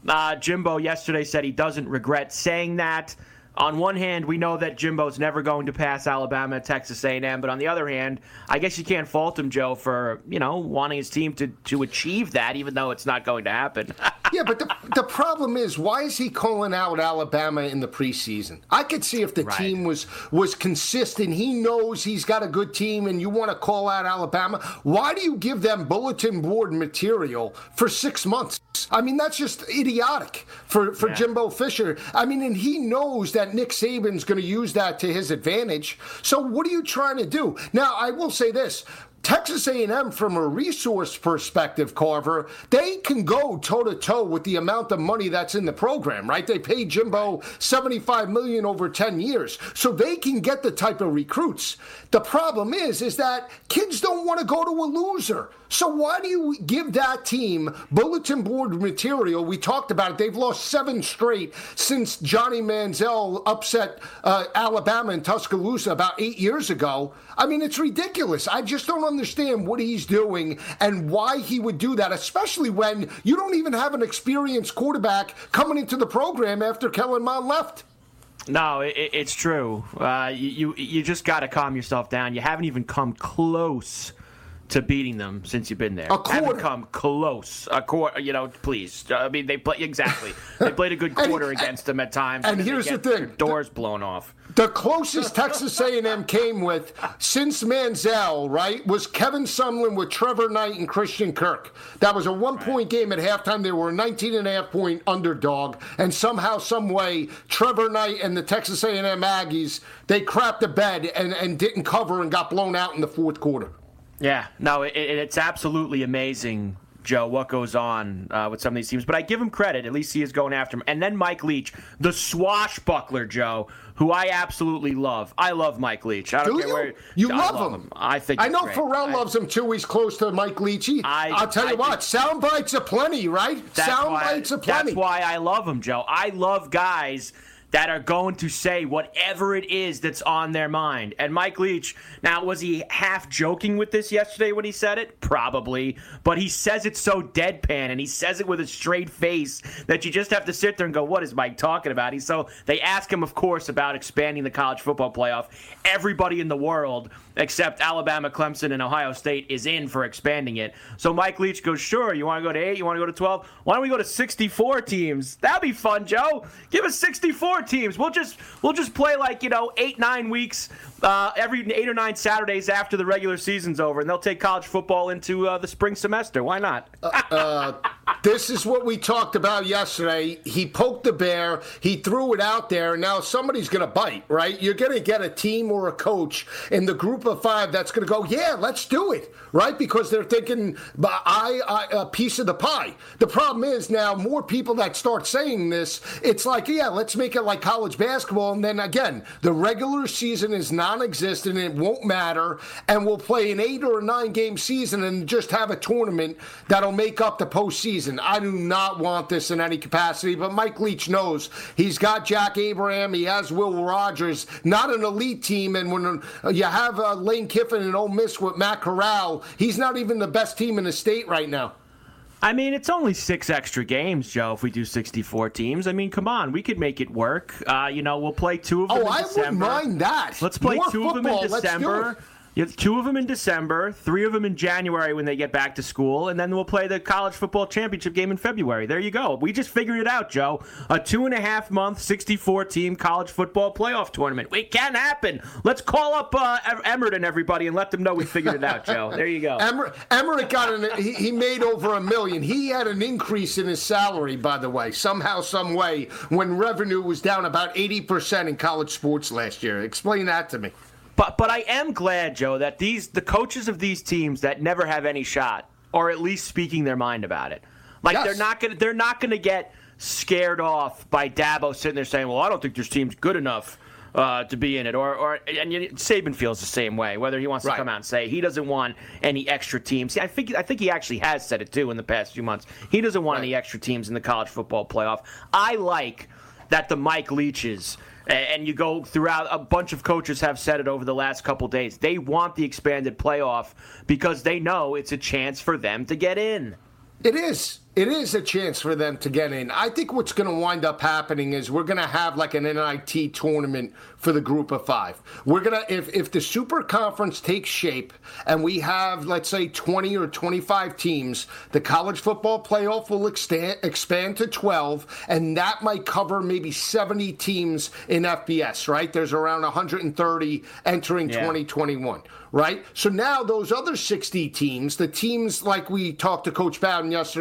Jimbo yesterday said he doesn't regret saying that. On one hand, we know that Jimbo's never going to pass Alabama at Texas A&M, but on the other hand, I guess you can't fault him, Joe, for, wanting his team to achieve that, even though it's not going to happen. Yeah, but the problem is, why is he calling out Alabama in the preseason? I could see if the team was consistent. He knows he's got a good team, and you want to call out Alabama. Why do you give them bulletin board material for 6 months? I mean, that's just idiotic for Jimbo Fisher. I mean, and he knows that Nick Saban's going to use that to his advantage. So what are you trying to do? Now, I will say this. Texas A&M, from a resource perspective, Carver, they can go toe-to-toe with the amount of money that's in the program, right? They paid Jimbo $75 million over 10 years, so they can get the type of recruits. The problem is that kids don't want to go to a loser. So why do you give that team bulletin board material? We talked about it. They've lost 7 straight since Johnny Manziel upset Alabama in Tuscaloosa about 8 years ago. I mean, it's ridiculous. I just don't understand what he's doing and why he would do that, especially when you don't even have an experienced quarterback coming into the program after Kellen Mond left. No, it's true. You just got to calm yourself down. You haven't even come close to beating them since you've been there. Haven't come close. A quarter, please. I mean, they played a good quarter against them at times. And here's the thing: doors blown off. The closest Texas A&M came with since Manziel, right, was Kevin Sumlin with Trevor Knight and Christian Kirk. That was a 1-point game at halftime. They were a 19.5-point underdog, and somehow, some way, Trevor Knight and the Texas A&M Aggies, they crapped the bed and didn't cover and got blown out in the fourth quarter. Yeah, no, it's absolutely amazing, Joe, what goes on with some of these teams. But I give him credit. At least he is going after him. And then Mike Leach, the swashbuckler, Joe, who I absolutely love. I love Mike Leach. I don't care where you love him. I think I know great. Pharrell loves him too. He's close to Mike Leachy. I'll tell you what, sound bites aplenty, right? Sound bites aplenty. That's why I love him, Joe. I love guys that are going to say whatever it is that's on their mind. And Mike Leach, now, was he half joking with this yesterday when he said it? Probably. But he says it so deadpan, and he says it with a straight face that you just have to sit there and go, what is Mike talking about? So they ask him, of course, about expanding the college football playoff. Everybody in the world, except Alabama, Clemson, and Ohio State, is in for expanding it. So Mike Leach goes, sure, you want to go to 8? You want to go to 12? Why don't we go to 64 teams? That'd be fun, Joe. Give us 64 teams. We'll just play 8-9 weeks every 8 or 9 Saturdays after the regular season's over, and they'll take college football into the spring semester. Why not? This is what we talked about yesterday. He poked the bear. He threw it out there, and now somebody's going to bite, right? You're going to get a team or a coach in the group of 5 that's going to go, yeah, let's do it, right? Because they're thinking, a piece of the pie. The problem is now more people that start saying this, it's like, yeah, let's make it like college basketball, and then again, the regular season is non-existent, it won't matter, and we'll play an 8 or 9 game season and just have a tournament that'll make up the postseason. I do not want this in any capacity, but Mike Leach knows. He's got Jack Abraham, he has Will Rogers, not an elite team, and when you have Lane Kiffin and Ole Miss with Matt Corral, he's not even the best team in the state right now. I mean, it's only 6 extra games, Joe, if we do 64 teams. I mean, come on. We could make it work. We'll play 2 of them in December. I wouldn't mind that. Let's play 2 of them in December. You have 2 of them in December, 3 of them in January when they get back to school, and then we'll play the college football championship game in February. There you go. We just figured it out, Joe. A 2.5-month, 64-team college football playoff tournament. It can happen. Let's call up Emmert and everybody and let them know we figured it out, Joe. There you go. Emmert got he made over $1 million. He had an increase in his salary, by the way, somehow, some way, when revenue was down about 80% in college sports last year. Explain that to me. But I am glad, Joe, that the coaches of these teams that never have any shot are at least speaking their mind about it. Yes. They're not gonna get scared off by Dabo sitting there saying, "Well, I don't think this team's good enough to be in it." And Saban feels the same way. Whether he wants to come out and say he doesn't want any extra teams. I think he actually has said it too in the past few months. He doesn't want any extra teams in the college football playoff. I like that the Mike Leaches. And you go throughout, a bunch of coaches have said it over the last couple days. They want the expanded playoff because they know it's a chance for them to get in. It is. It is a chance for them to get in. I think what's going to wind up happening is we're going to have like an NIT tournament for the group of 5. We're going to, if the super conference takes shape and we have, let's say, 20 or 25 teams, the college football playoff will expand to 12, and that might cover maybe 70 teams in FBS, right? There's around 130 entering 2021. Right? So now those other 60 teams, the teams like we talked to Coach Bowden yesterday in the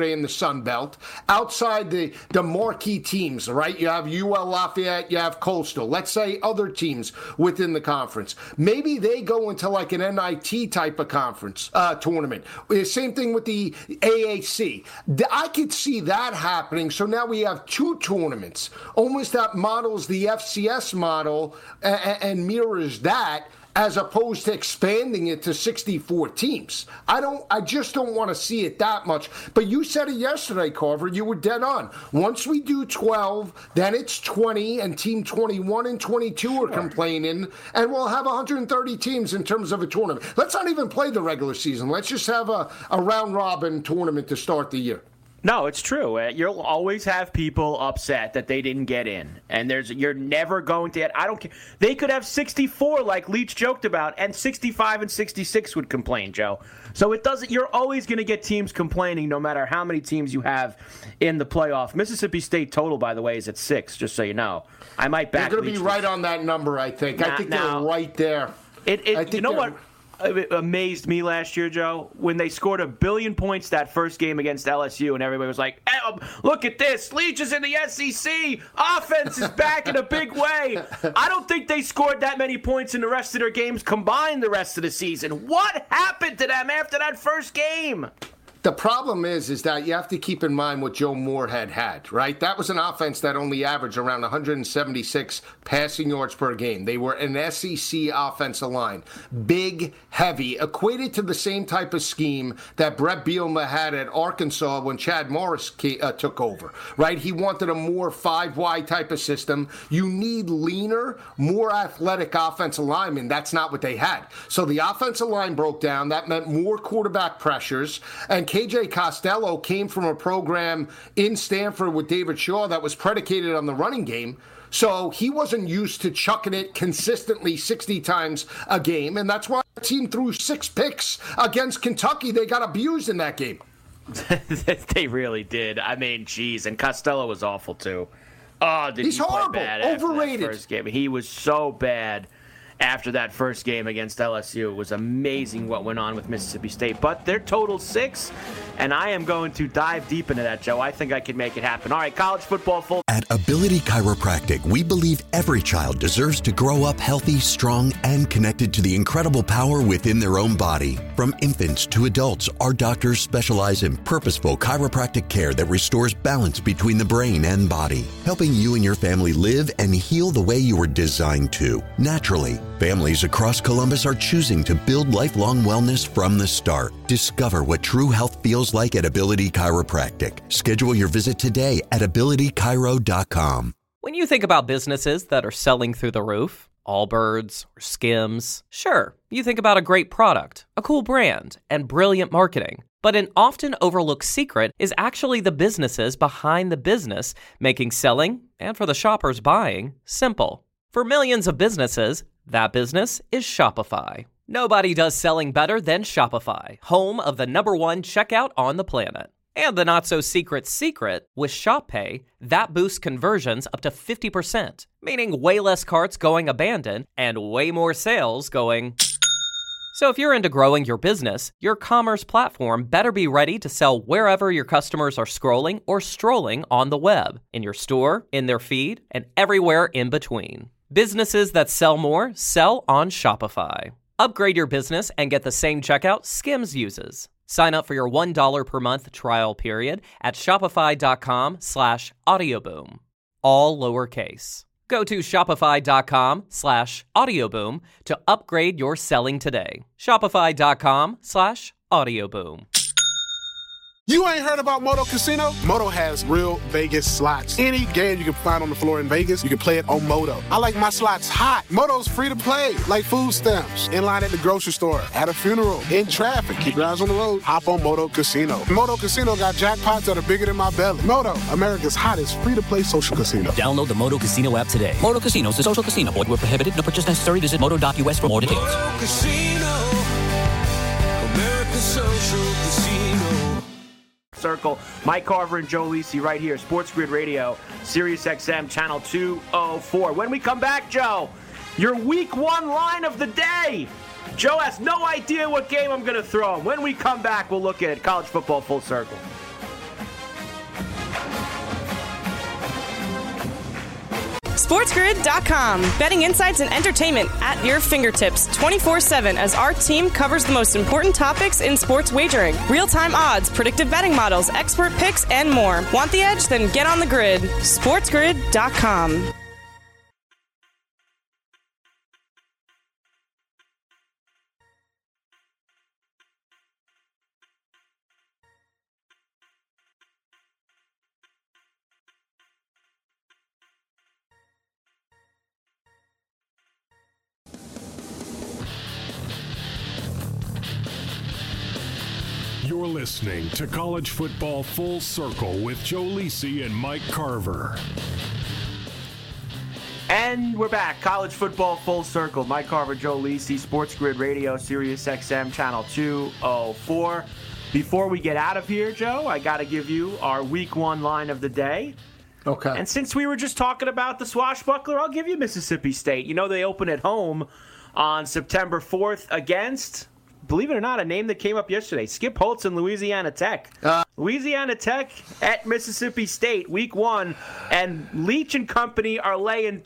Sun Belt, outside the marquee teams, right? You have UL Lafayette, you have Coastal. Let's say other teams within the conference. Maybe they go into like an NIT type of conference tournament. Same thing with the AAC. I could see that happening. So now we have two tournaments, almost that models the FCS model and mirrors that, as opposed to expanding it to 64 teams. I just don't want to see it that much. But you said it yesterday, Carver. You were dead on. Once we do 12, then it's 20, and Team 21 and 22 are complaining, and we'll have 130 teams in terms of a tournament. Let's not even play the regular season. Let's just have a round-robin tournament to start the year. No, it's true. You'll always have people upset that they didn't get in, and you're never going to get. I don't care. They could have 64, like Leach joked about, and 65 and 66 would complain, Joe. So it doesn't. You're always going to get teams complaining, no matter how many teams you have in the playoff. Mississippi State total, by the way, is at 6. Just so you know, I might back. They're going to be right on that number. I think. I think they're right there. You know what? It amazed me last year, Joe, when they scored 1 billion points that first game against LSU, and everybody was like, look at this. Leach is in the SEC. Offense is back in a big way. I don't think they scored that many points in the rest of their games combined the rest of the season. What happened to them after that first game? The problem is that you have to keep in mind what Joe Moorhead had, right? That was an offense that only averaged around 176 passing yards per game. They were an SEC offensive line. Big, heavy, equated to the same type of scheme that Brett Bielema had at Arkansas when Chad Morris took over, right? He wanted a more 5-wide type of system. You need leaner, more athletic offensive linemen. That's not what they had. So the offensive line broke down. That meant more quarterback pressures, and KJ Costello came from a program in Stanford with David Shaw that was predicated on the running game. So he wasn't used to chucking it consistently 60 times a game. And that's why the team threw 6 picks against Kentucky. They got abused in that game. They really did. I mean, geez. And Costello was awful, too. Oh, He's horrible. Play bad Overrated. After that first game? He was so bad after that first game against LSU. It was amazing what went on with Mississippi State. But they're total 6, and I am going to dive deep into that, Joe. I think I can make it happen. All right, college football full. At Ability Chiropractic, we believe every child deserves to grow up healthy, strong, and connected to the incredible power within their own body. From infants to adults, our doctors specialize in purposeful chiropractic care that restores balance between the brain and body, helping you and your family live and heal the way you were designed to, naturally. Families across Columbus are choosing to build lifelong wellness from the start. Discover what true health feels like at Ability Chiropractic. Schedule your visit today at abilitychiro.com. When you think about businesses that are selling through the roof, Allbirds or Skims, sure, you think about a great product, a cool brand, and brilliant marketing. But an often overlooked secret is actually the businesses behind the business, making selling, and for the shoppers buying, simple. For millions of businesses, that business is Shopify. Nobody does selling better than Shopify, home of the #1 checkout on the planet. And the not-so-secret secret, with Shop Pay, that boosts conversions up to 50%, meaning way less carts going abandoned and way more sales going. So if you're into growing your business, your commerce platform better be ready to sell wherever your customers are scrolling or strolling on the web, in your store, in their feed, and everywhere in between. Businesses that sell more sell on Shopify. Upgrade your business and get the same checkout Skims uses. Sign up for your $1 per month trial period at shopify.com/audioboom. All lowercase. Go to shopify.com/audioboom to upgrade your selling today. Shopify.com/audioboom. You ain't heard about Moto Casino? Moto has real Vegas slots. Any game you can find on the floor in Vegas, you can play it on Moto. I like my slots hot. Moto's free to play, like food stamps, in line at the grocery store, at a funeral, in traffic. Keep your eyes on the road. Hop on Moto Casino. Moto Casino got jackpots that are bigger than my belly. Moto, America's hottest free-to-play social casino. Download the Moto Casino app today. Moto Casino is a social casino. Void where prohibited. No purchase necessary. Visit moto.us for more details. Moto Casino, America's social casino. Circle. Mike Carver and Joe Lisi right here. Sports Grid Radio, Sirius XM, Channel 204. When we come back, Joe, your week 1 line of the day. Joe has no idea what game I'm going to throw him. When we come back, we'll look at it. College football full circle. SportsGrid.com. Betting insights and entertainment at your fingertips 24/7 as our team covers the most important topics in sports wagering. Real-time odds, predictive betting models, expert picks, and more. Want the edge? Then get on the grid. SportsGrid.com. You're listening to College Football Full Circle with Joe Lisi and Mike Carver. And we're back. College Football Full Circle. Mike Carver, Joe Lisi, Sports Grid Radio, Sirius XM, Channel 204. Before we get out of here, Joe, I got to give you our Week 1 line of the day. Okay. And since we were just talking about the swashbuckler, I'll give you Mississippi State. You know, they open at home on September 4th against, believe it or not, a name that came up yesterday, Skip Holtz and Louisiana Tech. Louisiana Tech at Mississippi State, Week 1, and Leach and company are laying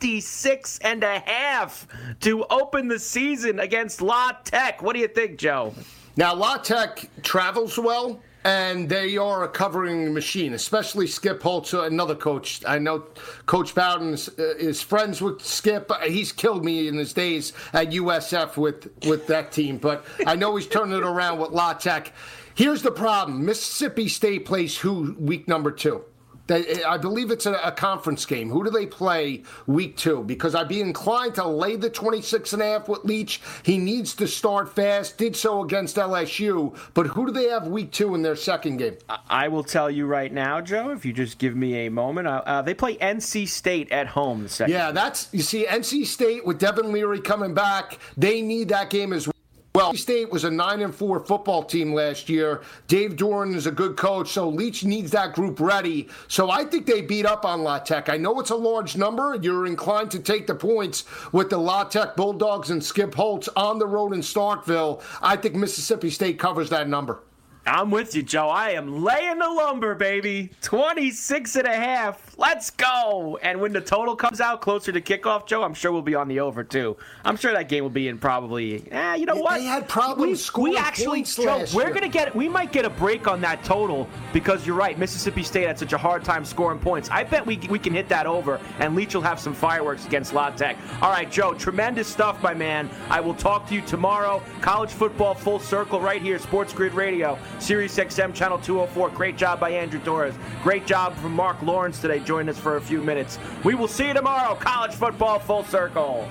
26.5 to open the season against La Tech. What do you think, Joe? Now, La Tech travels well, and they are a covering machine, especially Skip Holtz, another coach. I know Coach Bowden is friends with Skip. He's killed me in his days at USF with that team, but I know he's turning it around with La Tech. Here's the problem. Mississippi State plays who week number 2? I believe it's a conference game. Who do they play week 2? Because I'd be inclined to lay the 26.5 with Leach. He needs to start fast. Did so against LSU. But who do they have week 2 in their second game? I will tell you right now, Joe, if you just give me a moment. They play NC State at home the second game. You see, NC State with Devin Leary coming back, they need that game as well. Well, State was a 9-4 football team last year. Dave Doran is a good coach, so Leach needs that group ready. So I think they beat up on La Tech. I know it's a large number. You're inclined to take the points with the La Tech Bulldogs and Skip Holtz on the road in Starkville. I think Mississippi State covers that number. I'm with you, Joe. I am laying the lumber, baby. 26.5. Let's go. And when the total comes out closer to kickoff, Joe, I'm sure we'll be on the over, too. I'm sure that game will be in probably, you know what? They had problems scoring points Joe, last we're year. we might get a break on that total because you're right. Mississippi State had such a hard time scoring points. I bet we can hit that over, and Leach will have some fireworks against La Tech. All right, Joe, tremendous stuff, my man. I will talk to you tomorrow. College Football Full Circle right here, Sports Grid Radio. Sirius XM Channel 204. Great job by Andrew Torres. Great job from Mark Lawrence today. Join us for a few minutes. We will see you tomorrow. College Football Full Circle.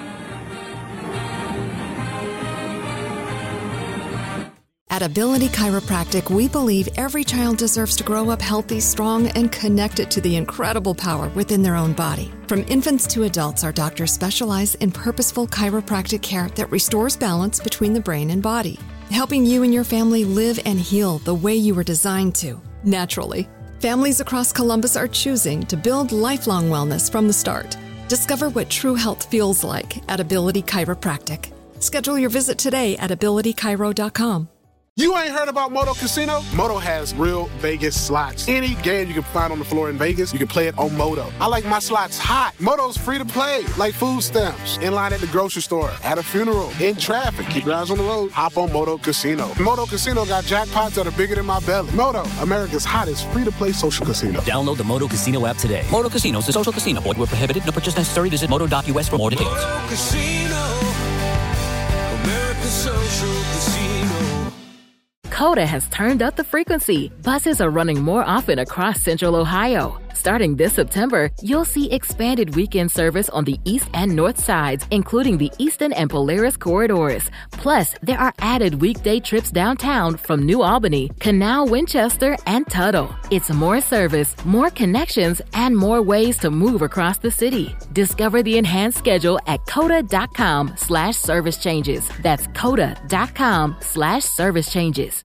At Ability Chiropractic, we believe every child deserves to grow up healthy, strong, and connected to the incredible power within their own body. From infants to adults, our doctors specialize in purposeful chiropractic care that restores balance between the brain and body, helping you and your family live and heal the way you were designed to, naturally. Families across Columbus are choosing to build lifelong wellness from the start. Discover what true health feels like at Ability Chiropractic. Schedule your visit today at abilitychiro.com. You ain't heard about Moto Casino? Moto has real Vegas slots. Any game you can find on the floor in Vegas, you can play it on Moto. I like my slots hot. Moto's free to play, like food stamps. In line at the grocery store, at a funeral, in traffic. Keep your eyes on the road. Hop on Moto Casino. Moto Casino got jackpots that are bigger than my belly. Moto, America's hottest free-to-play social casino. Download the Moto Casino app today. Moto Casino is a social casino. Void where prohibited. No purchase necessary. Visit moto.us for more details. Moto Casino, America's social casino. Coda has turned up the frequency. Buses are running more often across Central Ohio. Starting this September, you'll see expanded weekend service on the east and north sides, including the Eastern and Polaris corridors. Plus, there are added weekday trips downtown from New Albany, Canal, Winchester, and Tuttle. It's more service, more connections, and more ways to move across the city. Discover the enhanced schedule at coda.com/service changes. That's coda.com/service changes.